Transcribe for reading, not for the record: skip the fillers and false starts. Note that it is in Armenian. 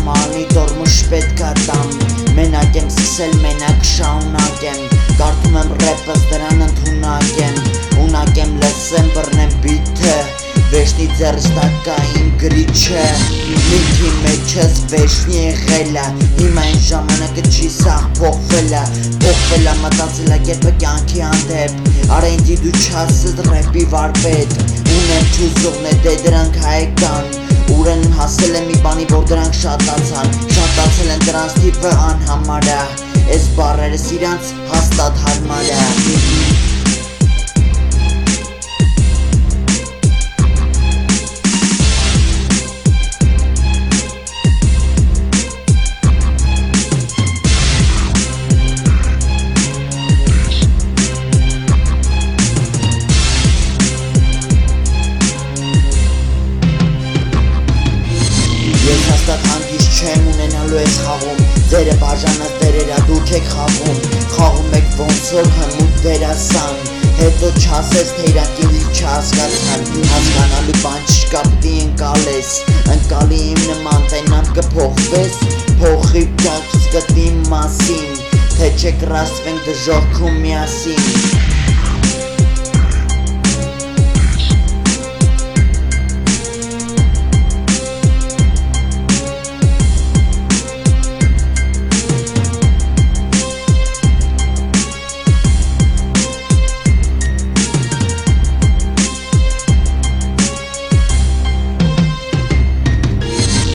Մոնիտոր մուշ պետքա տամ, մենակ եմ սկսել, մենակ շարունակեմ, կարդում եմ ռեպս, դրան ընդունակ եմ, ունակ եմ լսեմ, բռնեմ բիթը, վեշնի ձեռս տակային գրիչը, միտքի մեջ ես վեշնի եղելա, հիմա այն ժամանակը չի սաղ փոխվելա, փոխվելա մտածելակերպը կյանքի հանդեպ, արա ինձի դու չասես ռեպի վարպետ, ունեմ չուզողն է դե դրանք հայկան, ուրեն հասել եմ մի բանի, որ դրանք շատացան, շատացել են դրանց տիպը անհամարա, ես բարերս իրանց հաստատ հարմարա։ Ես հաստատ հանգիստ չեմ ունենալու ես խաղում, ձերը բաժանած դերերա դուք եք խաղում եք ոնց որ հմուտ դերասան, հետո չասես թե իրանք ինձ չհասկացան, հասկանալու բան չկա պտի ընկալես, ընկալի իմ նման տենամ կփոխվես, փոխի կյանքս գտի մասին, թե չեք ռաստվենք դժողքում միասին։